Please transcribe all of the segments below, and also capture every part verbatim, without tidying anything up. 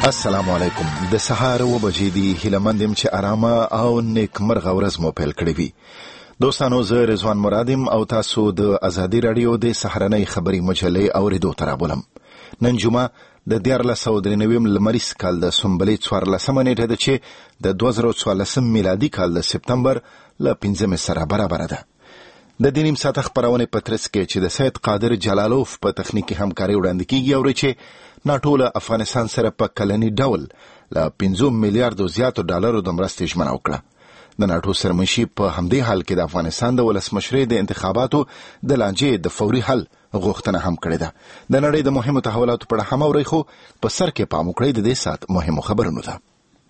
السلام علیکم. د سهار و بجې دي، هیله مند یم چې آرامه او نیکمرغه ورځ مو پیل کړې وي. دوستانو، زه رضوان مرادم او تاسو د ازادي رادیو د سهارنۍ خبري مجلې اوریدو ته رابولم. نن جمعه د دیارلس سوه درې نوي لمریز کال د سنبلې څوارلسمه نیټه ده چې د دوه زره څوارلسم میلادي کال د سپتمبر له پنځمې سره برابره ده. د دې نیم ساعته خپرونې په ترڅ کې چې د سید قادر جلالوف په تخنیکي همکاري وړاندې کیږي او چې ناټو له افغانستان سره په کلني ډول له پنځه میلیارډو زیاتو ډالرو د مرستې ژمنه وکړه. د ناټو سرمنشي په همدې حال کې د افغانستان د ولسمشرۍ د انتخاباتو د لانجې د فوري حل غوښتنه هم کړې ده. د نړۍ د مهمو تحولاتو په اړه هم اورئ، خو په سر کې پام وکړئ د دې ساعت مهمو خبرونو ته.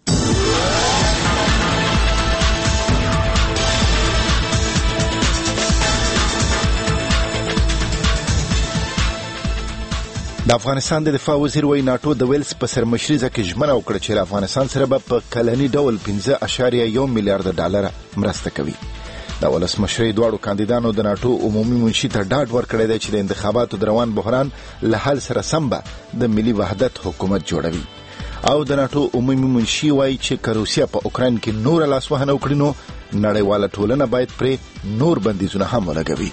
د افغانستان د دفاع وزیر وایي ناټو د ویلز په سرمشریزه کې ژمنه وکړه چې افغانستان سره به په کلني ډول پنځه اعشاریه یو میلیارډ ډالر مرسته کوي. د ولسمشرۍ دواړو کاندیدانو د ناټو عمومي منشي ته ډاډ ورکړی دی چې د انتخاباتو د روان بحران له حل سره سم به د ملي وحدت حکومت جوړوي. او د ناټو عمومي منشي وایي چې که روسیه په اوکراین کې نور لاسوهنه وکړي نو نړیواله ټولنه باید پرې نور بندیزونه هم ولګوي.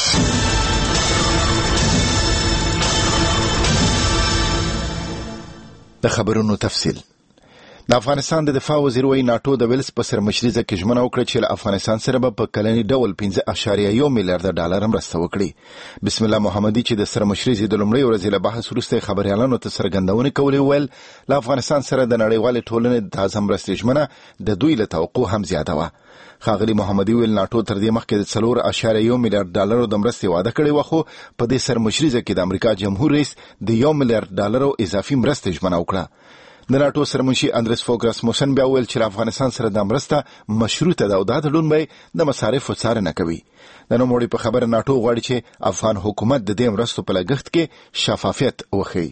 د خبرونو تفصیل. د افغانستان د دفاع وزیر وایي ناټو د ویلز په سرمشریزه کې ژمنه وکړه چې له افغانستان سره به په کلني ډول پنځه اعشاریه یو میلیارډ ډالر مرسته وکړي. بسم الله محمدي چې د سرمشریزې د لومړۍ ورځې له بحث وروسته خبريالانو ته څرګندونې کولې ویل له افغانستان سره د نړیوالې ټولنې د تازه مرستې ژمنه د دوی له توقع هم زیاته وه. ښاغلي محمدي ویل ناټو تر دې مخکې د څلور اعشاریه یو میلیارډ ډالرو د مرستې وعده کړې وه، خو په دې سرمشریزه کې د امریکا جمهور رئیس د یو میلیارډ ډالرو اضافي مرستې ژمنه وکړه. د ناټو سرمنشي اندرس فوګ راسموسن بیا ویل چې افغانستان سره د مرسته مشروطه ده او دا تړون به د مصارفو څارنه کوي. د نوموړي په خبره ناټو غواړي چې افغان حکومت د دې مرستو په لګښت کې شفافیت وښيي.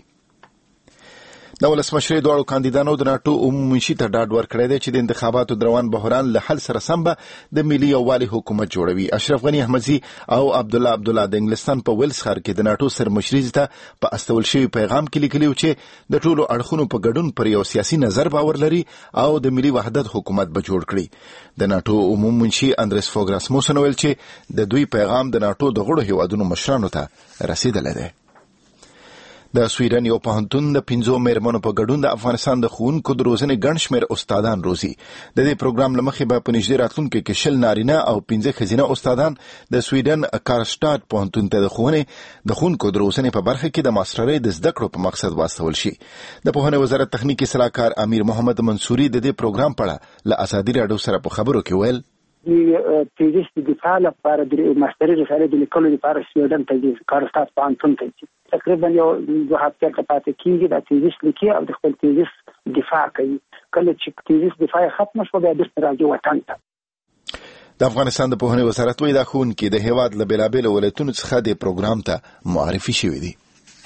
د ولسمشرۍ دواړو کاندیدانو د ناټو عمومي منشي ته ډاډ ورکړی دی چې د انتخاباتو د روان بحران له حل سره سم به د ملي یووالي حکومت جوړوي. اشرف غني احمدزي او عبدالله عبدالله د انګلستان په ویلز ښار کې د ناټو سرمشریزې ته په استول شوي پیغام کې لیکلي چې د ټولو اړخونو په ګډون پر یو سیاسي نظر باور لري او د ملي وحدت حکومت به جوړ کړي. د ناټو عمومي منشي اندرس فوګ راسموسن ویل چې د دوی پیغام د ناټو د غړو هیوادونو مشرانو ته رسیدلی دی. د سویډن یو پوهنتون د پنځو میرمنو په ګډون د افغانستان د ښوونکو د روزنې ګڼ شمېر استادان روزي. د دې پروګرام له مخې به په نږدې راتلونکي کې شل نارینه او پنځه ښځینه استادان د سویډن کارلستاد پوهنتون ته د ښوونې د ښوونکو د روزنې په برخه کې د ماسټرۍ د زده کړو په مقصد واستول شي. د پوهنې وزارت تخنیکي صلاحکار امیر محمد منصوري د دې پروګرام په اړه له ازادي راډیو سره په خبرو کې ویل تیزیس د دفاع لپاره د ماستري رساله د لیکلو لپاره سویډن ته د کارلستاد پوهنتون ته ځي. تقریبا یو دوه هفته کې پاتې کېږي د تیزیس لیکي او د خپل تیزیس دفاع کوي. کله چې تیزیس دفاع ختم شو بیا بیرته راځي وطن ته. د افغانستان د پوهنې وزارت وایي دا ښوونکي د هېواد له بېلابېلو ولایتونو څخه د پروګرام ته معرفي شوي دي.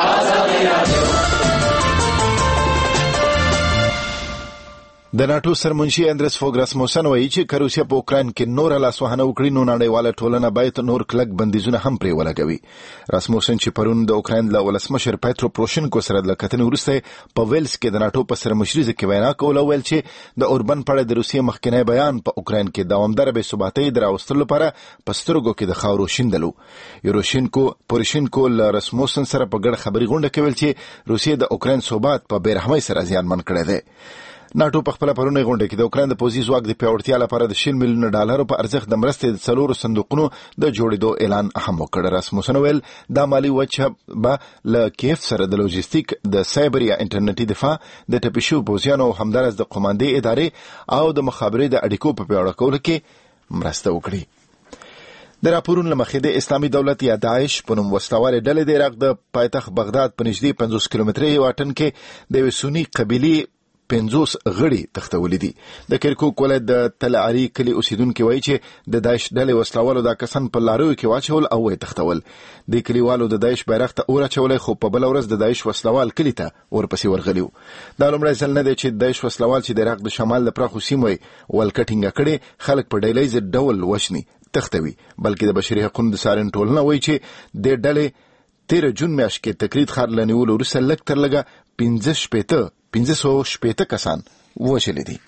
د ناټو سرمنشي اندرس فوګ راسموسن وایي چې که روسیه په اوکراین کې نور لاسوهنه وکړي نو نړیواله ټولنه باید نور کلک بندیزونه هم پرې ولګوي. راسموسن چې پرون د اوکراین له ولسمشر پیټرو پروشنکو سره د کتنې وروسته په ویلز کې د ناټو په سرمشریزه کې وینا کوله، ویل چې د اوربن په اړه د روسیې مخکنی بیان په اوکراین کې دوامداره بې ثباتۍ د راوستلو لپاره په سترګو کې د خاورو شیندلو. یوروشینکو پروشنکو له راسموسن سره په ګډه خبري غونډه کې ویل چې روسیې د اوکراین ثبات په بېرحمۍ سره زیانمن کړی دی. ناټو په خپله پرونۍ غونډه کې د اوکراین د پوځي ځواک د پیاوړتیا لپاره د شل میلیونه ډالرو په ارزښت د مرستې د څلورو صندوقونو د جوړېدو اعلان هم وکړ. راسموسن ویل دا مالي وجه به له کیف سره د لوجستیک د سایبر یا انټرنیټي دفاع د ټپي شوو پوځیانو او همدارس د قوماندې ادارې او د مخابرې د اړیکو په پیاوړه کولو کې مرسته وکړي. د راپورونو له مخې د اسلامي دولت یا داعش په نوم وسلوالې ډلې د عراق د پایتخت بغداد په نږدې پنځوس کیلومترۍ واټن کې د یوې سني قبیلې پنځوس غړي تښتولي دي. د کرکوک ولایت د تل عری کلي اوسیدونکي وایي چې د داعش ډلې وسلوالو دا کسان په لاریو کې واچول او ویې تښتول. د کلیوالو د داعش بیرغ ته اور اچولی، خو په بله ورځ د داعش وسلوال کلي ته ورپسې ورغلي وو. دا لومړی ځل نه دی چې داعش وسلوال چې د عراق د شمال د پراخو سیمو ولکه ټینګه کړې خلک په ډلهییز ډول وژني تښتوي، بلکې د بشري حقونو د څارنې ټولنه وایي چې د ډلې تیره جون میاشت کې تکرید ښار له نیولو وروسته لږ تر لږه پنځه شپېته پنځه سوه شپېته کسان وژلي دي.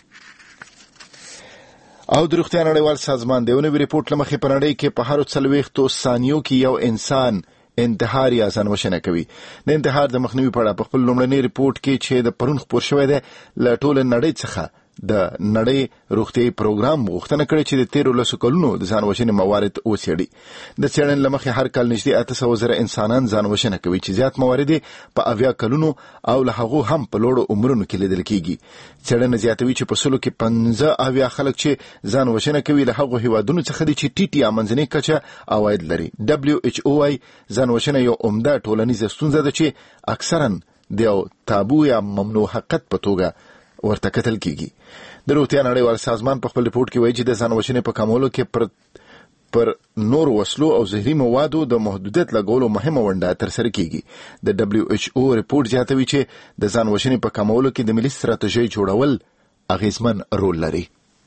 او د روغتیا نړیوال سازمان د یو نوي ریپورټ له مخې په نړۍ کې په هرو څلوېښتو ثانیو کې یو انسان انتحار یا ځانوژنه کوي. د انتحار د مخنیوي په اړه په خپل لومړني ریپورټ کې چې د پرون خپور شوی دی له ټولې نړۍ څخه د نړۍ روغتیايي پروګرام غوښتنه کړې چې د تیرو لسو کلونو د ځانوژنې موارد وڅېړي. د څېړنې له مخې هر کال نږدې اته سوه زره انسانان ځانوژنه کوي چې زیات موارد یې په اویا کلونو او له هغو هم په لوړو عمرونو کې لیدل کېږي. څېړنه زیاتوي چې په سلو کې پنځه اویا خلک چې ځانوژنه کوي له هغو هیوادونو څخه دي چې ټیټ یا منځنۍ کچه عواید لري. دبلیو ایچ او وايي ځانوژنه یو عمده ټولنیزه ستونزه ده چې اکثرا د یو تابو یا ممنوع حقیقت په توګه ورته کتل کېږي. د روغتیا نړیوال سازمان په خپل ریپورټ کې وایي چې د ځانوژنې په کمولو کې پر پر نور وسلو او زهري موادو د محدودیت لګولو مهمه ونډه ترسره کیږي. د دبلیو ایچ او ریپورټ زیاتوي چې د ځانوژنې په کمولو کې د ملي ستراتیژۍ جوړول اغیزمن رول لري.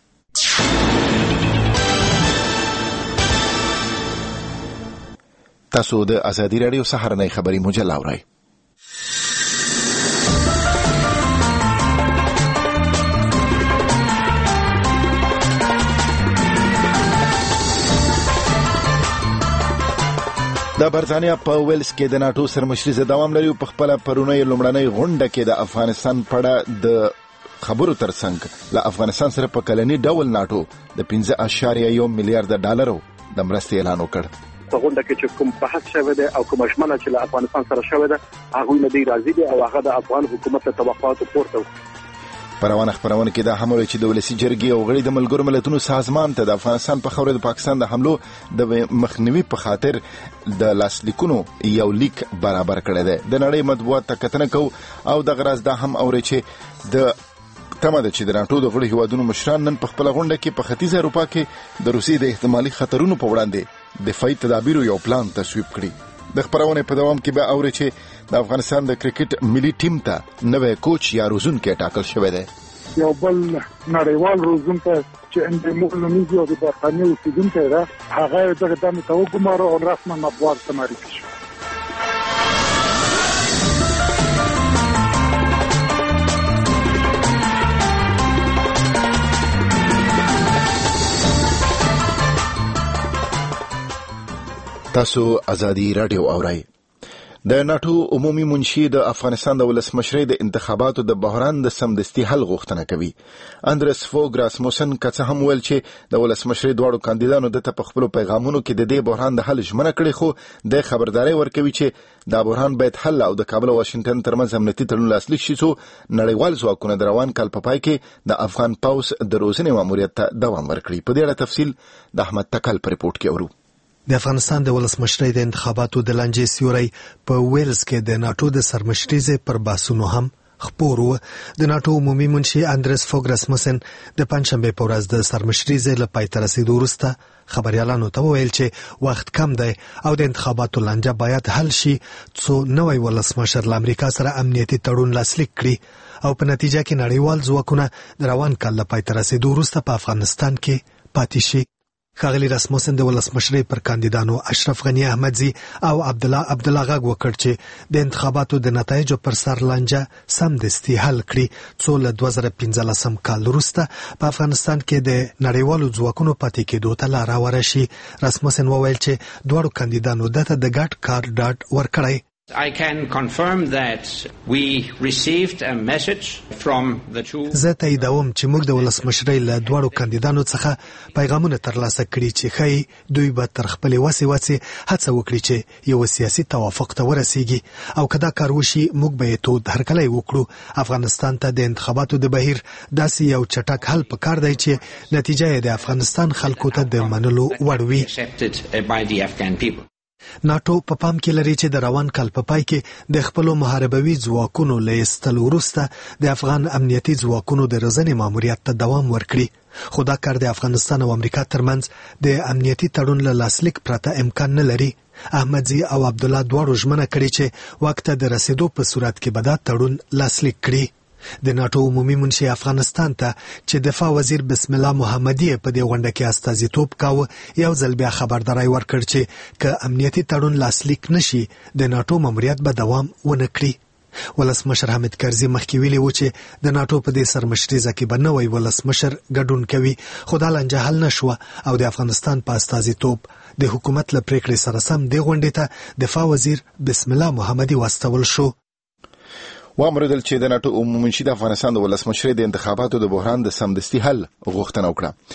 تاسو د ازادي راډیو سهارنۍ خبري مجله اورئ. د برتانیا په ویلز کې د ناتو سرمشري دوام لري. په خپل پرونی لومړنۍ غونډه کې د افغانستان په اړه د خبرو ترڅنګ له افغانستان سره په کلني ډول ناتو د پنځه اشاریه یو میلیارډ ډالرو د مرستې اعلان وکړ. په غونډه کې چې کوم بحث شوی دی او کوم ژمنه چې له افغانستان سره شوی ده هغه نه دی راځي دی او هغه د افغان حکومت ته توقعات پورته په روانه خبرونه کې دا هم ویل چې د ولسی جرګې او غړي د ملګرو ملتونو سازمان ته د افغانستان په خاوره د پاکستان د حملو د مخنیوي په خاطر د لاسلیکونو یو لیک برابر کړی دی. د نړۍ مطبوعات ته کتنه کو او د غراز دا هم اوري چې د تمه ده چې د ناتو د غړي هیوادونو مشران نن په خپل غونډه کې په ختیځه اروپا کې د روسیې د احتمالي خطرونو په وړاندې دفاعي تدابیرو یو پلان تصویب کړي. د خبرونه په دوام کې به اوري چې د افغانستان د کرکټ ملي ټیم ته نوې کوچ یا روزونکي ټاکل شوی دی. یو بل نړیوال روزونکي چې اندمول نومیږي او د برتانیې اوسیدونکی ده هغه دغه دمه ته وګمارو او رسما مطبوعات ته معرفي شو. تاسو ازادي رادیو اورئ. د ناتو عمومي منشي د افغانستان د ولسمشرۍ د انتخاباتو د بحران د سمدستي حل غوښتنه کوي. اندرس فوګ راسموسن کڅ هم ویل چې د ولسمشرۍ دواړو کاندیدانو د په خپل پیغامونو کې د دې بحران د حل ژمنه کړې، خو د خبرداري ورکوي چې دا بحران باید حل او د کابل او واشنگټن ترمنځ امنیتي تړون لاسلیک شي څو نړیوال ځواکونه د روان کال په پای کې د افغان پوځ د روزنې ماموریت ته دوام ورکړي. په دې اړه تفصیل د احمد تکل په ریپورت کې اورو. د افغانستان د ولسمشرۍ د انتخاباتو د لانجې سیوري په ویلز کې د ناتو د سرمشرۍ پر باسونو هم خپور و. د ناتو عمومي منشي اندرس فوګ راسموسن د پنځشنبه په ورځ د سرمشرۍ له پای ته رسیدو وروسته خبريالانو ته ویل چې وخت کم دی او د انتخاباتو لانجه باید حل شي څو نوې ولسمشر له امریکا سره امنیتي تړون لاسلیک کړي او په نتیجه کې نړیوال ځواکونه د روان کال له پای ته رسیدو وروسته په افغانستان کې پاتې شي. ښاغلي راسموسن د ولسمشرۍ پر کاندیدانو اشرف غنی احمدزي او عبد الله عبد الله غږ وکړ چې د انتخاباتو د نتایجو پر سر لانجه سمدستي حل کړي څو له دوه زره پنځلسم کال وروسته په افغانستان کې د نړیوالو ځواکونو پاتې کېدو ته لار هواره شي. راسموسن وویل چې دواړو کاندیدانو دته د ګډ کار ډاډ ورکړی. I can confirm that we received a message from the two زه تاییدوم چې موږ د ولسمشرۍ له دواړو کاندیدانو څخه پیغامونه ترلاسه کړي چې ښایي دوی به تر خپلې وسې وسې هڅه وکړي چې یو سیاسي توافق ته ورسیږي او که دا کار وشي موږ به یې تود هرکلی وکړو. افغانستان ته د انتخاباتو د بهیر داسې یو چټک حل پکار دی چې نتیجه یې د افغانستان خلکو ته د منلو وړ وي. ناتو په پام کې لري چې د روان کال په پای کې د خپلو محاربوي ځواکونو له ایستلو وروسته د افغان امنیتي ځواکونو د روزنې ماموریت ته دوام ورکړي، خو دا کار د افغانستان او امریکا ترمنځ د امنیتي تړون له لاسلیک پرته امکان نه لري. احمدزي او عبد الله دواړو ژمنه کړې چې وخت د رسیدو په صورت کې به دا تړون لاسلیک کړي. د ناتو عمومي منشي افغانستان ته چې دفاع وزیر بسم الله محمدي په دې غونډه کې استازیتوب کاوه یو ځل بیا خبرداري ورکړ چې که امنیتي تړون لاسلیک نشي د ناتو ماموریت به دوام ونه کړي. ولسمشر حامد کرزي مخکې ویلي و چې د ناتو په دې سرمشریزه کې به نوی ولسمشر ګډون کوي، خو دا لانجه حل نشوه او د افغانستان په استازیتوب د حکومت له پریکړې سره سم دې غونډې ته دفاع وزیر بسم الله محمدي واستول شو. وامردل چې د ناتو عمومي منشي د افغانستان د ولسمشرۍ د انتخاباتو د بحران د سمدستي حل غوښتنه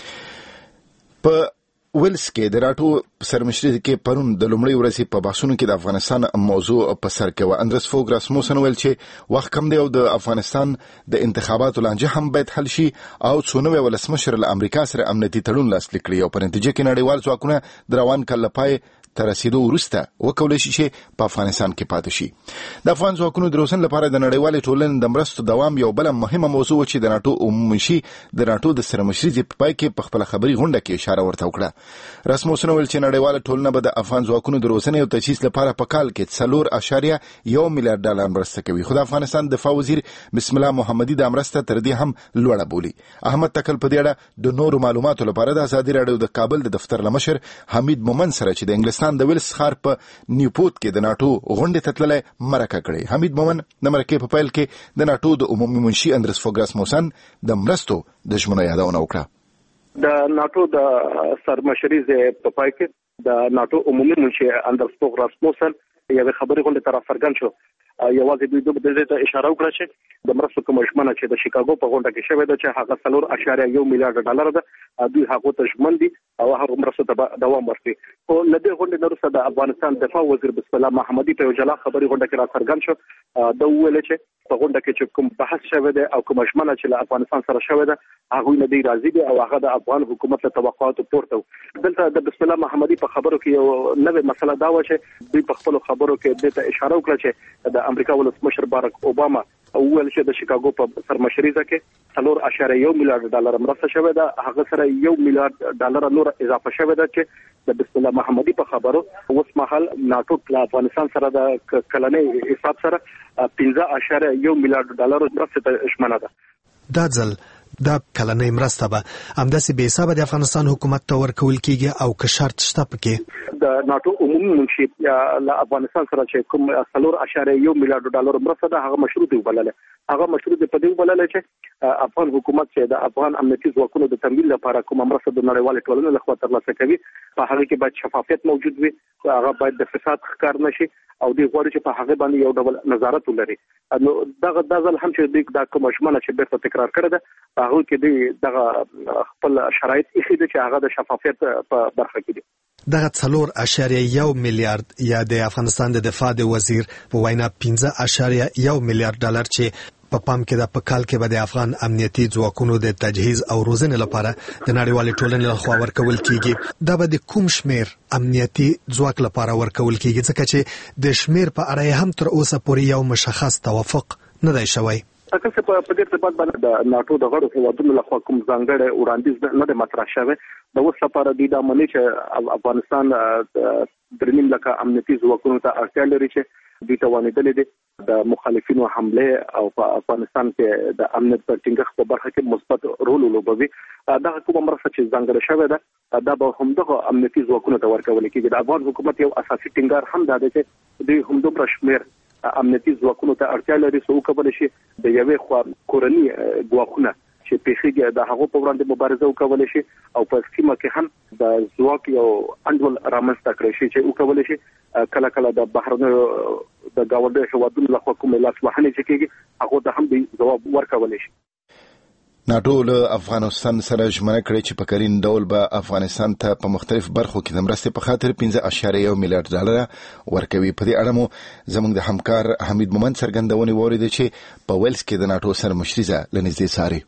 وکړه. په ویلز کې د ناتو سرمشرۍ کې پرون د لومړۍ ورځې په بحثونو کې د افغانستان موضوع په سر کې و. اندرس فوګ راسموسن ویل چې وخت کم دی او د افغانستان د انتخاباتو لانجه هم باید حل شي او څو نوی ولسمشر له امریکا سره امنیتي تړون لاسلیک کړي او په نتیجه کې نړیوال ځواکونه د روان کال لپاره تر رسیدو وروسته وکولای شي چې په افغانستان کې پاتې شي. د افغان ځواکونو د روزن لپاره د نړیوالې ټولنې د مرستو دوام یو بل مهمه موضوع چې د ناتو عمومي منشي د ناتو د سرمشرۍ په پای کې په خپل خبري غونډه کې اشاره ورته وکړه. راسموسن ویل چې نړیواله ټولنه به د افغان ځواکونو د روزنې او تجهیز لپاره په کال کې څلور اعشاریه یو میلیارډ ډالر مرسته کوي، خو د افغانستان دفاع وزیر بسم الله محمدي د مرسته تر دې هم لوړه بولي. احمد تکل په دې اړه د نورو معلوماتو لپاره د ازادي راډیو د کابل د دفتر لمشر حمید مومن سره چې د انګلستان د ویلز ښار په نیوپورت کې د ناتو غونډې ته تللی مرکه کړې. حمید مومن د مرکې په پیل کې د ناتو د عمومي منشي اندرس فوګ راسموسن د مرستو د ژمنو یادونه وکړه. د ناتو د سرمشرۍ په پای کې د ناتو عمومي منشي اندرس فوګ راسموسن یو خبري غونډه تر څرګند شو. یوازې دوی د دې ته اشاره وکړه چې د مرستو کوم ژمنه چې د شیکاګو په غونډه کې شوې ده چې هغه څلور اعشاریه یو میلیارډ ډالر ده، دوی هغه ته ژمن دي او هغه مرستو ته دوام ورکړي. خو لدې غونډې وروسته د افغانستان دفاع وزیر بسم الله محمدي په یو جلا خبري غونډه کې را څرګند شو. دا ویل چې په غونډه کې چې کوم بحث شوی دی او کوم ژمنه چې له افغانستان سره شوی ده هغه نه دی راضي دي او هغه د افغان حکومت له توقعاتو پورته. دلته د بسم الله محمدي په خبرو کې یو نوې مسله دا و چې دوی په خپل خبرو کې د ته اشاره وکړه چې د امریکا ولسمشر باراک اوباما اول چې د شیکاګو په سرمشرۍ کې څلور اعشاریه یو میلیارډ ډالر مرسته شوې ده، هغه سره یو میلیارډ ډالر نور اضافه شوې ده چې د بسم الله محمدي په خبرو اوس مهال ناتو له افغانستان سره د کلنۍ حساب سره پنځه اعشاریه یو میلیارډ ډالر مرسته شمنه ده. دا ځل دا کلنۍ مرسته به همداسې بې حسابه د افغانستان حکومت ته ورکول کیږي او که شرط شته پکې د ناتو عمومي منشي له افغانستان سره چې کوم څلور اعشاریه یو میلیارډ ډالر مرسته ده هغه مشروط وبلله. هغه مشروط په دې وبلله چې افغان حکومت چې د افغان امنیتي ځواکونو د تمویل لپاره کوم مرسته د نړیوال ټولنې لخوا ترلاسه کوي په هغه کې باید شفافیت موجود وي، هغه باید د فساد ښکار نشي او دوی غواړي چې په هغه باندې یو ډول نظارت ولري. نو دغه د ځل هم چې د کوم ژمنه چې بیرته تکرار کړی ده هغه کې دی دغه خپل شرایط یې دي چې هغه د شفافیت په برخه کې دي. دغه څلور اعشاریه یو میلیارډ یا د افغانستان د دفاع د وزیر په وینا پنځه اعشاریه یو میلیارډ ډالر چې په پام کې د په کال کې به د افغان امنیتي ځواکونو د تجهیز او روزنې لپاره د نړیوالې ټولنې لخوا ورکول کیږي. دا به د کوم شمیر امنیتي ځواک لپاره ورکول کیږي ځکه چې د شمیر په اړه هم تر اوسه پورې یو مشخص توافق نه دی شوی. اګه څه په دې ارتباط باندې د ناتو د غړو هیوادونو لخوا کوم ځانګړی وړاندیز نه د مطرح شوی. د اوس لپاره د دې منې چې افغانستان د درنیم لکه امنیتي ځواکونو ته اړتیا لري چې دوی توانیدلې دي د مخالفینو حمله او په افغانستان کې د امنیت پر ټینګښت په برخه کې مثبت رول ولوبوي. دا کومه مرسته چې ځانګړې شوې ده دا به هم دغه امنیتي ځواکونو ته ورکول کېږي. د افغان حکومت یو اساسي ټینګار هم دا دی چې دوی هم دومره شمیر امنیتي ځواکونو ته اړتیا لري چې وکولای شي د یوې خوا کورني ځواکونه چې پیښیږي د هغو په وړاندې مبارزه وکولای شي او په سیمه کې هم د ځواک یو انډول رامنځته کړی شي چې وکولای شي کله کله د بهرنیو د ګاونډیو هیوادونو لخوا کومې لاسوهنې چې کېږي هغو ته هم د ځواب ورکولی شي. ناتو له افغانستان سره ژمنه کړې چې په کرین ډول به افغانستان ته په مختلف برخو کې د مرستې په خاطر پنځه اعشاریه یو میلیارډ ډالر ورکوي. په دې اړه مو زموږ د همکار حمید مومن څرګندونې واورېدې چې په ویلز کې د ناتو سرمشریزه له نږدې څاري.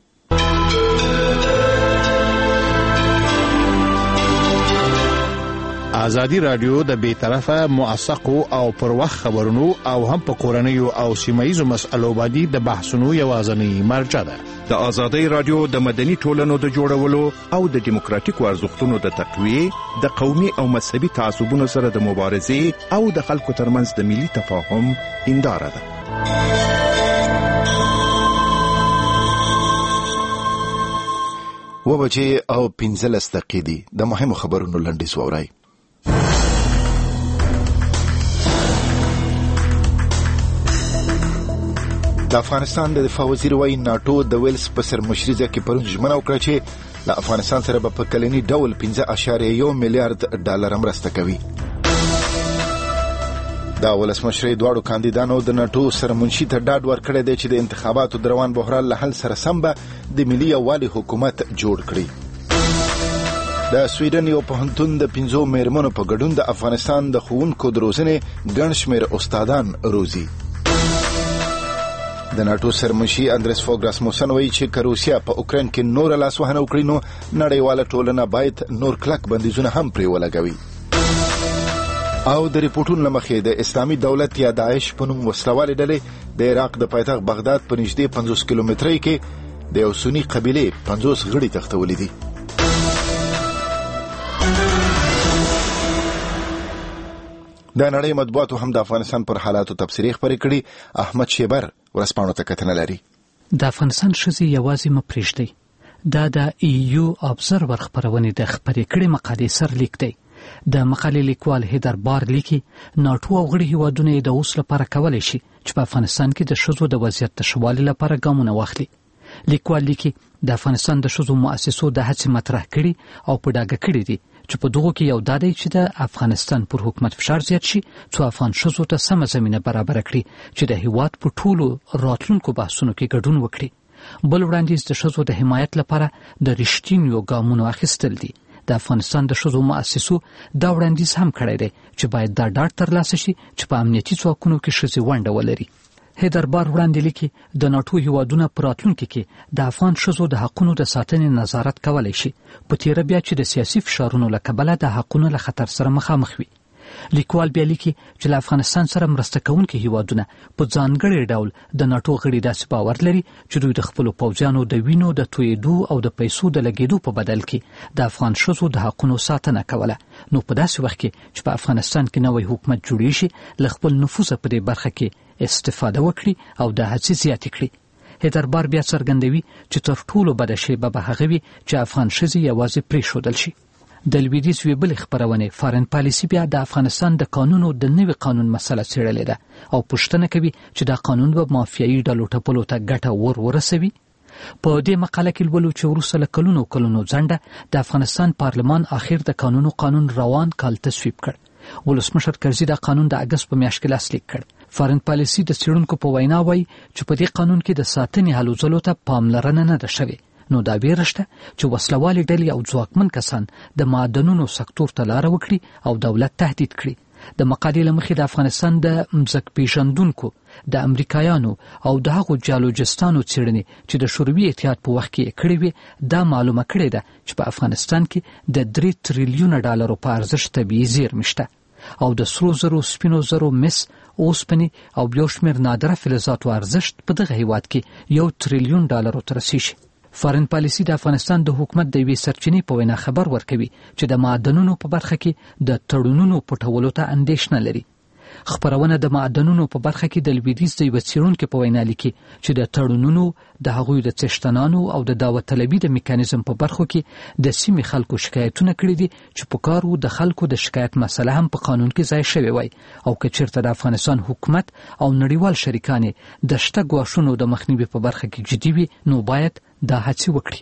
ازادي رادیو د بې طرفه موثقو او پر وخت خبرونو او هم په کورنیو او سیمایي مسألو باندې د بحثونو یوازنی مرجع ده. د ازادي رادیو د مدني ټولنو د جوړولو او د دیموکراتیکو ارزښتونو د تقویې، د قومي او مذهبي تعصبونو سره د مبارزې او د خلکو ترمنځ د ملي تفاهم هنداره ده. و بجې او پنځلس دقیقې دي. د مهمو خبرونو لنډیز واورئ. د افغانستان د دفاع وزیر وایي ناټو د ویلز په سرمشریزه کې پرون ژمنه وکړه چې له افغانستان سره به په کلني ډول پنځه اعشاریه یو میلیارډ ډالر مرسته کوي. دا ولسمشرۍ دواړو کاندیدانو د ناټو سرمنشي ته ډاډ ورکړی دی چې د انتخاباتو د روان بحران له حل سره سم به د ملي یووالي حکومت جوړ کړي. د سویډن یو پوهنتون د پنځو میرمنو په ګډون د افغانستان د ښوونکو د روزنې ګڼ شمېر استادان روزي. د ناټو سرمنشي اندرس فوګ راسموسن وایي چې که روسیه په اوکراین کې نور لاسوهنه وکړي نو نړیواله ټولنه باید نور کلک بندیزونه هم پرې ولګوي. او د ریپورټونو لمخې د اسلامي دولت یا داعش په نوم وسلوالې ډلې د عراق د پایتخت بغداد په نږدې پنځوس کیلومترۍ کې د یو سني قبیلې پنځوس غړي تښتولي دي. د نړۍ مطبوعاتو هم د افغانستان پر حالاتو تبصرې خپرې کړي. احمد شیبر ورځپاڼو ته کتنه لري. د افغانستان ښځې یوازې مه پرېږدئ. دا د ای یو ابزرور خپرونې د خپرې کړې مقالې سرلیک دی. د مقالې لیکوال هیدر بار لیکي ناټو او غړي هیوادونه د اوس لپاره کولی شي چې په افغانستان کې د ښځو د وضعیت د ښه والي لپاره ګامونه واخلي. لیکوال لیکي د افغانستان د ښځو مؤسسو د هڅې مطرح کړي او په ډاګه کړي دي چې په دغو کې یو دا دی چې د افغانستان پر حکومت فشار زیات شي څو افغان ښځو ته سمه زمینه برابره کړي چې د هیواد په ټولو راتلونکو بحثونو کې ګډون وکړي. بل وړاندیز د ښځو د حمایت لپاره د رښتینیو ګامونو اخیستل دي. د افغانستان د ښځو مؤسسو دا وړاندیز هم کړی دی چې باید دا ډاډ ترلاسه شي چې په امنیتي ځواکونو کې ښځې ونډه ولري. هیدر بار وړاندې لیکي د ناټو هیوادونه په راتلونکي کې د افغان ښځو د حقونو د ساتنې نظارت کولی شي په تیره بیا چې د سیاسي فشارونو له کبله د حقونو له خطر سره مخامخ وي. لیکوال بیا لیکي چې له افغانستان سره مرسته کوونکي هیوادونه په ځانګړي ډول د ناټو غړي داسې باور لري چې دوی د خپلو پوځیانو د وینو د تویېدو او د پیسو د لګېدو په بدل کې د افغان ښځو د حقونو ساتنه کوله. نو په داسې وخت کې چې په افغانستان کې نوی حکومت جوړې شي له خپل نفوذه په دې برخه کې استفاده وکړي او د هڅې زیاتې کړي. هیدر بار بیا څرګندوي چې تر ټولو بده شیبه به هغه وي چې افغان ښځې یوازې پرېښودل شي. د لویدیځ یوې بلې خپرونې فارن پالیسي بیا د افغانستان د قانونو د نوي قانون مسله څېړلې ده او پوښتنه کوي چې دا قانون به مافیایي ډلو ټپلو ته ګټه ور ورسوي. په دې مقاله کې لولو چې وروسته له کلونو کلونو ځنډه د افغانستان پارلمان اخر د قانونو قانون روان کال تصویب کړ. ولسمشر کرزي دا قانون د اګست په میاشت کې لاسلیک کړ. فارن پالیسي د څېړونکو په وینا وایي چې په دې قانون کې د ساتنې هلو ځلو ته پاملرنه نه ده شوې. نو دا ویره شته چې وسلوالې ډلې او ځواکمن کسان د معدنونو سکتور ته لاره وکړي او دولت تهدید کړي. د مقالې له مخې د افغانستان د مځک پیژندونکو د امریکایانو او د هغو جیولوجستانو څېړنې چې د شوروي اتحاد په وخت کې کړې وې دا معلومه کړې ده چې په افغانستان کې د درې تریلیونه ډالرو په ارزښت طبیعي زیرمې شته او د سرو زرو، سپینو زرو، مس، اوسپنې او یو شمېر نادره فلزاتو ارزښت په دغه هیواد کې یو تریلیون ډالرو ته رسیږي. فارن پالیسي د افغانستان د حکومت د یوې سرچینې په وینا خبر ورکوي چې د معدنونو په برخه کې د تړونونو پټولو ته اندېښنه لري. خبرونه د معدنونو په برخه کې د لویدیځ د یوه څېړونکي په وینا لیکي چې د تړونونو د هغوی د څښتنانو او د داوطلبي د میکانیزم په برخو کې د سیمې خلکو شکایتونه کړي دي چې په کار وو د خلکو د شکایت مسله هم په قانون کې ځای شوی وای او که چېرته د افغانستان حکومت او نړیوال شریکان د شته ګواښونو د مخنیوي په برخه کې جدي وي نو باید دا هڅې وکړي.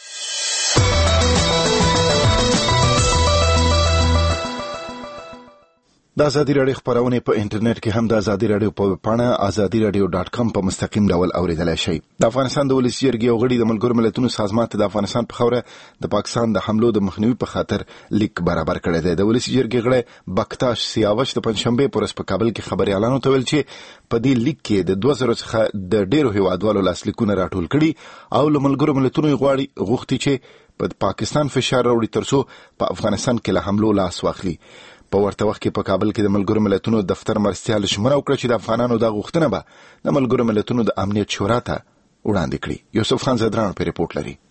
د ازادي راډیو خبرونه په انټرنیټ کې هم د ازادي راډیو په پاڼه ازادي راډیو ډاټ کام په مستقیم ډول اوریدلای شئ. د افغانستان د ولسی جرګې او غړي د ملګرو ملتونو سازمان ته د افغانستان په خوره د پاکستان د حملو د مخنیوي په خاطر لیک برابر کړی دی. د ولسی جرګې غړي بکتاش سیاوش د پنځشنبه پر ورځ په کابل کې خبريالانو ته ویل چې په دې لیک کې د دوه زره څخه د ډیرو هیوادوالو لاسلیکونه راټول کړي او له ملګرو ملتونو غواړي غوښتي چې په پاکستان فشار راوړي ترڅو په افغانستان کې له حملو لاس واخلي. په ورته وخت کې په کابل کې د ملګرو ملتونو دفتر مرستیال ژمنه وکړه چې د افغانانو د غوښتنه به د ملګرو ملتونو د امنیت شورا ته وړاندې کړي. یوسف خان زدران په ریپورت لري.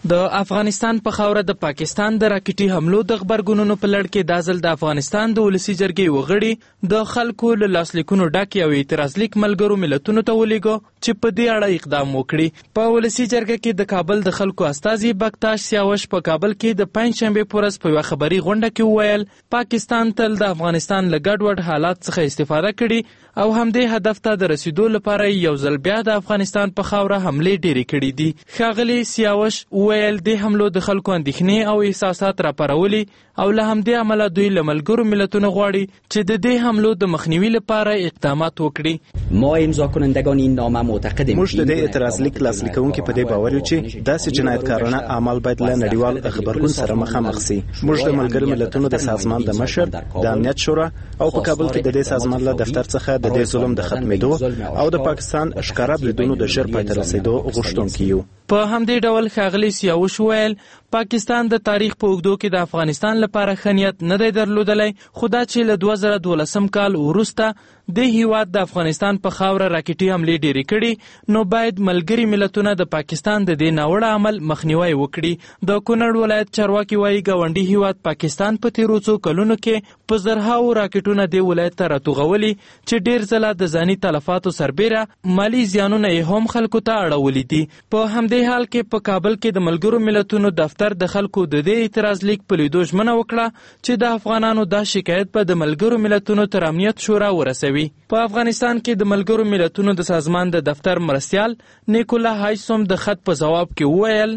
د افغانستان په خاوره د پاکستان د راکټي حملو د خبرګونونو په لړ کې د ځل د افغانستان د ولسی جرګې وغړي د خلکو له لاسلیکونو ډک یو اعتراض لیک ملګرو ملتونو ته ولیږو چې په دې اړه اقدام وکړي. په ولسی جرګه کې د کابل د خلکو استازي بکتاش سیاوش په کابل کې د پنځشنبه په ورځ په یو خبري غونډه کې وویل پاکستان تل د افغانستان له ګډوډ حالات څخه استفاده کړي او همدې هدف ته د رسیدو لپاره یو ځل بیا د افغانستان په خاوره حملې ډېرې کړې دي. ښاغلي سیاوش ویل د حملو د خلکو اندېښنې او احساسات راپارولي او له همدې امله دوی له ملګرو ملتونو غواړي چې د دې حملو د مخنیوي لپاره اقدامات وکړي. ما امضا کنندگان این نامه معتقدیم موږ د دې اعتراض لیک لاسلیک کوونکي په دې باور یو چې داسې جنایتکارانه اعمال باید له نړیوال خبرګون سره مخامخ شي. موږ د ملګرو ملتونو د سازمان د مشر د امنیت شورا او په کابل کې د دې سازمان له دفتر څخه د دې ظلم د ختمېدو او د پاکستان ښکارا بریدونو د ژر پای ته رسیدو غوښتونکي یو. په همدې ډول ښاغلي سیاوش ویل پاکستان د تاریخ په اوږدو کې د افغانستان لپاره ښه نیت نه دی درلودلی، خو دا چې له دوه زره دولسم کال وروسته د هیواد د افغانستان په خاوره راکټي حملې ډېرې کړي نو باید ملګري ملتونه د پاکستان د دې ناوړه عمل مخنیوی وکړي. د کونړ ولایت چارواکي وایي ګاونډي هیواد پاکستان په تیرو څو کلونو کې په زرهاو راکټونه دې ولایت ته راتوغولي چې ډېر ځله د ځاني تلفاتو سربیره مالي زیانونه یې هم خلکو ته اړولي دي. په همدې حال کې په کابل کې د ملګرو ملتونو دفتر د خلکو د دې اعتراض لیک په لیدو ژمنه وکړه چې د افغانانو دا شکایت به د ملګرو ملتونو تر امنیت شورا ورسوي. په افغانستان کې د ملګرو ملتونو د سازمان د دفتر مرستیال نیکولا هایسوم د خط په جواب کې وویل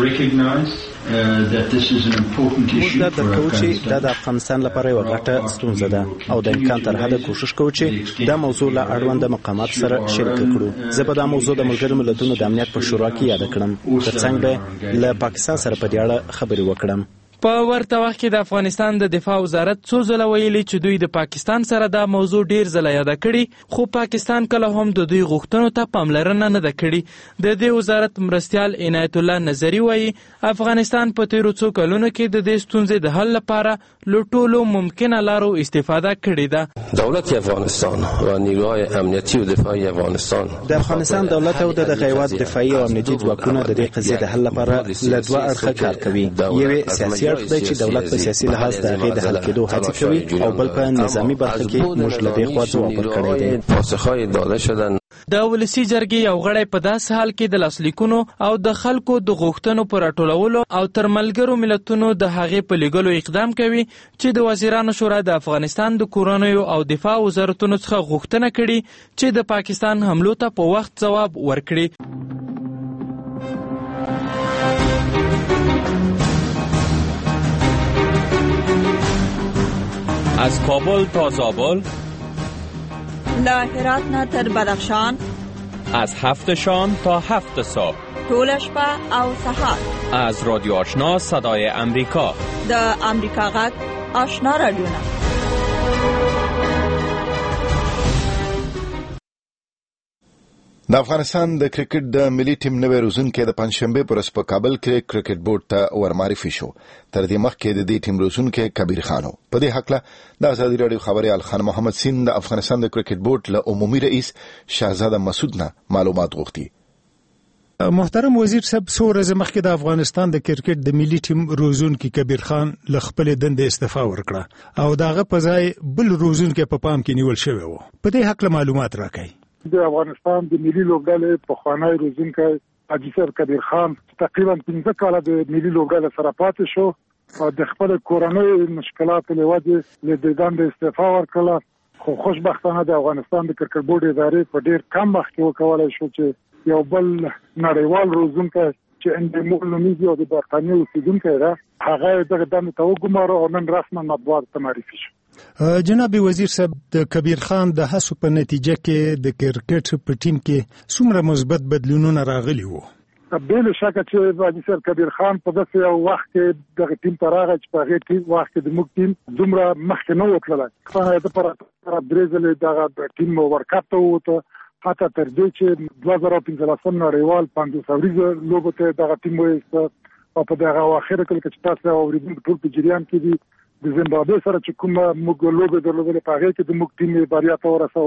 موږ دا درکو چې دا د افغانستان لپاره یوه غټه ستونزه ده او د امکان تر حده کوشش کوو چې دا موضوع له اړونده مقاماتو سره شریکه کړو. زه به دا موضوع د ملګرو ملتونو د امنیت په شورا کې یاد کړم ترڅنګ به له پاکستان سره په دې اړه خبرې وکړم. په ورته وخت کې د افغانستان د دفاع وزارت څو ځله ویلي چې دوی د پاکستان سره دا موضوع ډیر ځله یاده کړي خو پاکستان کله هم د دوی غوښتنو ته پاملرنه نه ده کړې. د دې وزارت مرستیال عنایت الله نظري وایي افغانستان په تیرو څو کلونو کې د دې ستونزې د حل لپاره له ټولو ممکنه لارو استفاده کړې ده. دولت افغانستان و نیروهای امنیتی و دفاعی افغانستان د افغانستان دولت او د هیواد دفاعي او امنیتي ځواکونه د دې قضیې د حل لپاره له دوه اړخه کار کوي. یو سیاسي اړخ دی چې دولت په سیاسي لحاظ د هغې د حل کېدو هڅې کوي او بل په نظامي برخه کې موږ له دې خوا ځواب ورکړی دی. پاسخهای داده شدن. د ولسی جرګې یو غړی په داسې حال کې د لاسلیکونو او د خلکو د غوښتنو پر راټولولو او تر ملګرو ملتونو د هغې په لیږلو اقدام کوي چې د وزیرانو شورا د افغانستان د کورنیو او دفاع وزارتونو څخه غوښتنه کړي چې د پاکستان حملو ته په وخت ځواب ورکړي. از کابل تا زابل، له هرات نه تر بدخشان، از هفت شام تا هفت صبح، ټول شپه او سهار، از رادیو آشنا صدای امریکا، د امریکا غږ آشنا رادیو. د افغانستان د کرکټ د ملي ټیم نوی روزونکی د پنځشنبه پر ورځ په کابل کې کرکټ بورډ ته ورمعرفي شو. تر دې مخکې د دې ټیم روزونکی کبیر خانو په دې حق له د ازادي رادیو خبريال خان محمد سین د افغانستان د کرکټ بورډ له عمومي رئیس شهزاده مسعود نه معلومات غوښتي. محترم وزیر صاحب څو ورځې مخکې د افغانستان د کرکټ د ملي ټیم روزونکی کبیر خان له خپل دندې استعفا ورکړه او داغه په ځای بل روزونکی په پام کې نیول شوی و. په دې حق له معلومات راکړئ. د افغانستان د ملي لوبډلې په خوانی روزونکی حاجي سر کبیر خان تقریبا پنځه کاله د ملي لوبډلې سره پاتې شو او د خپل کورنۍ مشکلاتو له وجې له دندې استعفا ورکړه. خو خوشبختانه د افغانستان د کرکټ بورډ ادارې په ډیر کم وخت کې وکولای شو چې یو بل نړیوال روزونکی چې اندمول نومیږي او د برتانیې اوسیدونکی ده هغه دغه دندې ته وګمارو او نن رسما مطبوعاتو ته معرفي شو. جناب وزیر صاحب د کبیر خان د هڅو په نتیجه کې د کرکټ په ټیم کې څومره مثبت بدلونونه راغلي وو؟ بل شک چې حاجي سر کبیر خان په داسې یو وخت کې د ټیم ته راغی چې په هغې ټیم وخت کې د موږ ټیم دومره مخکې نه وتللی. د پر درې ځلې دغه ټیم ورکپ ته ووته حتی تر دې چې دوه زره پنځلسم نړیوال پنځوس اوریزه لوبو ته دغه ټیم وایسته او په دغه اخره کې چې تاسو اورېدونکو ټول په جریان کې دي د زیمبابوې سره چې کومه موږ لوبې درلودلې په هغې کې د موږ ټیم بریا ته ورساو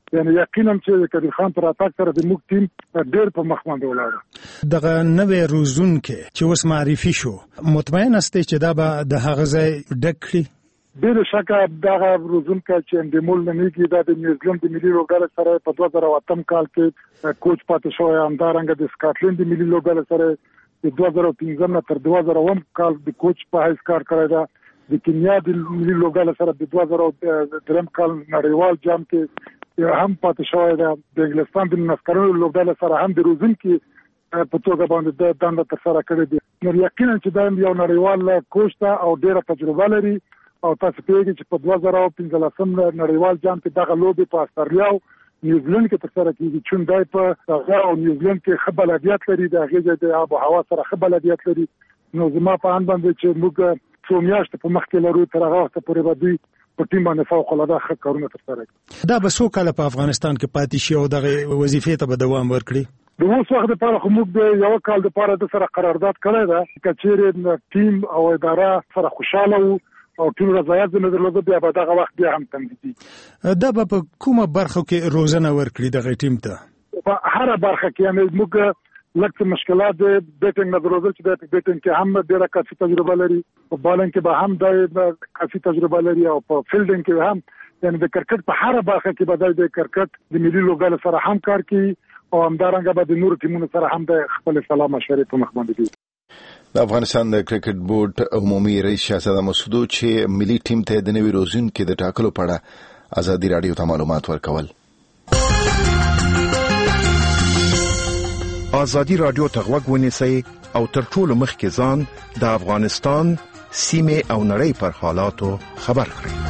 یعنی یقینا چې کبیر خان پر اتاک سره د موږ ټیم ډېر په مخ باندې ولاړ. دغه نوې روزونکو چې اوس معرفي شو مطمئن استئ چې دا به د هغه ځای ډک کړي؟ بل شکه دغه روزونکو چې اندمول نه کیږي د نیوزیلند د ملي لوبډلې سره په دوه زره اته کال کې کوچ پاتې شو، همدارنګه د سکاټلند د ملي لوبډلې سره د دوه زره پنځه نه تر دوه زره اووه کال د کوچ په حیث کار کړی دی. د کینیا د ملي لوبډلې سره د دوه زره دریم کال نړیوال جام کې هم پاتې شوی دی. د انګلستان د نسکرونو لوبډلې سره هم د روزونکو په توګه باندې د دنده تر سره کړی دی. نو یقینا چې دا یو نړیوال کوچ ته او ډیره تجربه لري او تاسو پیږئ چې په دوه زره پنځلسم نړیوال جام کې دغه لوبې په استرالیا او نیوزیلند کې تر سره کیږي، چې دای په استرالیا او نیوزیلند کې ښه بلدیت لري، د هغې د آب و هوا سره ښه بلدیت لري. نو زما په اند باندې چې موږ څو میاشتې په مخکې لرو، تر هغه وخته پورې به دوی په ټیم باندې فوق العاده ښه کارونه تر سره کړي. دا به څو کاله په افغانستان کې پاتې شي او دغه وظیفې ته به دوام ورکړي؟ د اوس وخت لپاره خو موږ د یو کال لپاره د سره قرارداد کړی دی چې چیرې ټیم او اداره سره خوشاله وو او ټول رضایت نه درلوده، بیا به دغه وخت بیا هم تمدیدي. دا به په کومه برخه کې روزنه ورکړي دغه ټیم ته؟ په هر برخه کې، یعنی موږ لکه مشکلات د بیټینګ نه درلودل چې د بیټینګ کې هم ډېره کافي تجربه لري، په بالنګ کې به هم د کافي تجربه لري، او په فیلډینګ کې هم، یعنی د کرکټ په هر برخه کې به د کرکټ د ملي لوبډلې سره هم کار کوي او همدارنګه به د نورو ټیمونو سره هم د خپل سلا مشورې په مخ باندې کوي. د افغانستان د کرکټ بورډ عمومي رئیس شهزاده مسعود چې ملي ټیم ته د نوي روزونکو د ټاکلو په اړه ازادي راډیو ته معلومات ورکول. ازادي راډیو ته غوږ ونیسئ او تر ټولو مخکې ځان د افغانستان سیمه او نړۍ پر حالاتو خبر کړئ.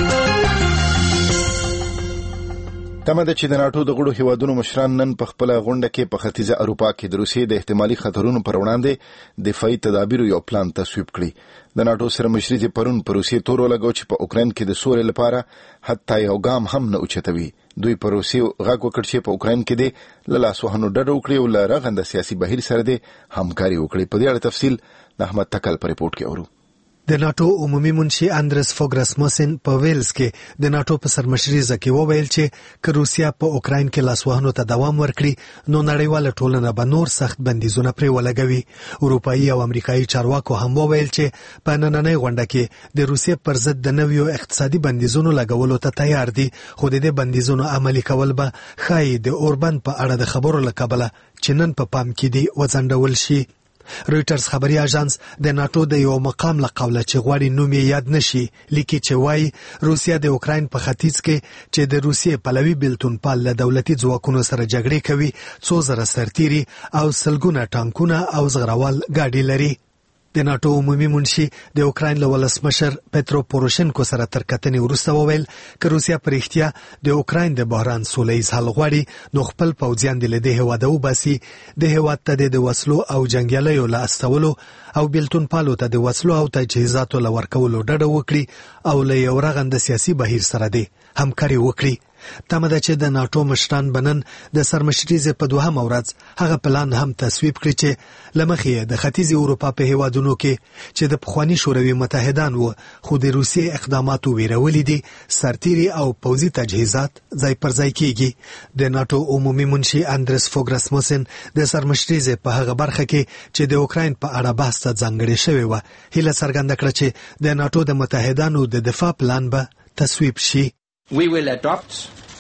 تمه ده چې د ناټو د غړو هیوادونو مشران نن په خپل غونډه کې په ختیځه اروپا کې د روسیې د احتمالي خطرونو پر وړاندې دفاعي تدابیر یو پلان تصویب کړی. د ناټو سره مشري پرون پر روسیې تور ولګو چې په اوکراین کې د سولې لپاره حتی یو ګام هم نه اوچتوي. دوی پر روسیې غږ وکړ چې په اوکراین کې د لاس وهنو ډډه وکړي او له رغنده سیاسي بهیر سره د همکاري وکړي. په دې اړه تفصیل د احمد تکل په ریپورت کې اورو. د ناټو عمومي منشي اندرس فوګ رسموسن په ویلز کې د ناټو په سرمشريزه کې وویل چې که روسیا په اوکراین کې لاسوهنو ته دوام ورکړي نو نړیواله ټولنه به نور سخت بندیزونه پرې ولګوي. اروپایي او امریکایي چارواکو هم وویل چې په نننۍ غونډه کې د روسیې پر ضد د نویو اقتصادي بندیزونو لګولو ته تیار دي، خو د دې بندیزونو عملي کول به ښایي د اوربن په اړه د خبرو له کبله چې نن په پام کې دي وځنډول شي. رويټرز خبري اژانس د ناټو د یو مقام له قوله چې غواړي نوم یې یاد نشي لیکي چې وايي روسیا د اوکراین په ختیځ کې چې د روسیې پلوي بیلتون پال له دولتي ځواکونو سره جګړې کوي، څو زره سرتیري او سلګونه ټانکونه او زغروال ګاډي لري. د ناټو عمومي منشي د اوکراین له ولسمشر پترو پوروشنکو سره تر کتنې وروسته وویل که روسیا پر اختیا د اوکراین د بحران سولهییز حل غواړي نو خپل پوځیان د لدې هواده وباسي، د هواد ته د وسلو او جنگیالیو له استولو او بیلتون پالو ته د وسلو او تجهیزاتو له ورکولو ډډه وکړي او له یو رغنده سیاسي بهیر سره دی همکاري وکړي. تمه ده چې د ناټو مشران بنن د سرمشريزه په دوهم ورځ هغه پلان هم تصویب کړي چې لمخې د ختیځي اروپا په هیوادونو کې چې د پخوانی شوروي متحدان وو خو د روسیې اقداماتو ویرولې دي سرتيري او پوځي تجهیزات ځای پر ځای کیږي. د ناټو عمومي منشي اندرس فوګ رسموسن د سرمشريزه په هغه برخه کې چې د اوکراین په اړه بحث ته ځانګړی شوی و هله څرګنده کړه چې د ناټو د متحدانو د دفاع پلان به تصویب شي. We will adopt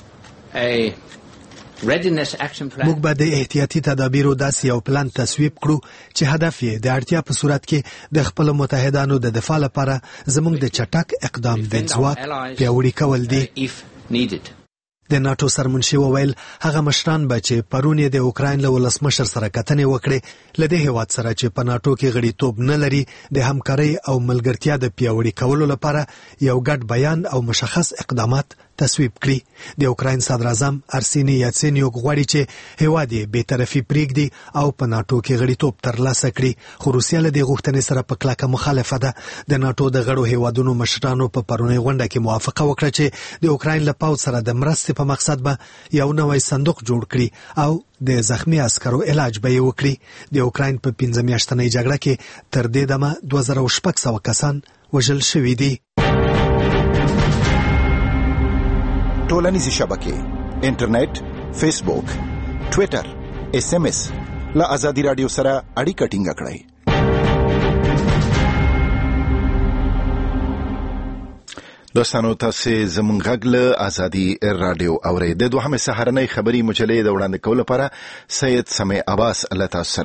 a readiness action plan. موږ به د احتیاطي تدابیرو داسې یو پلان تصویب کړو چې هدف یې د اړتیا په صورت کې د خپل متحدانو د دفاع لپاره زموږ د چټک اقدام د ځواک پیاوړي کول دي. د ناټو سرمنشي وویل هغه مشران به چې پرون د اوکراین له ولسمشر سره کتنې وکړي له دې هیواد سره چې په ناټو کې غړیتوب نه لري د همکارۍ او ملګرتیا د پیاوړي کولو لپاره یو ګډ بیان او مشخص اقدامات تصویب کړي. د اوکراین صدر اعظم ارسینی یاتسینیوک غواړي چې هیواد یې بې طرفي پرېږدي او په ناټو کې غړیتوب ترلاسه کړي، خو روسیا له دې غوښتنې سره په کلکه مخالفه ده. د ناټو د غړو هیوادونو مشرانو په پرونی غونډه کې موافقه وکړه چې د اوکراین له پوځ سره د مرستې په مقصد به یو نوی صندوق جوړ کړي او د زخمی عسکرو علاج به یې وکړي. د اوکراین په پنځه میاشتنۍ جګړه کې تر دې دمه دوه زره شپږ سوه کسان وژل شوي دي. ټولنیزې شبکې انټرنیټ، فیسبوک، ټوئیټر، اس ام اس له ازادي رادیو سره اړیکه ټینګه کړئ. دوستانو تاسو زموږ غږ له ازادي رادیو اورئ. د دوهمه سهارنۍ خبري مجلې د وړاندې کولو لپاره سید سمع عباس الله تاسو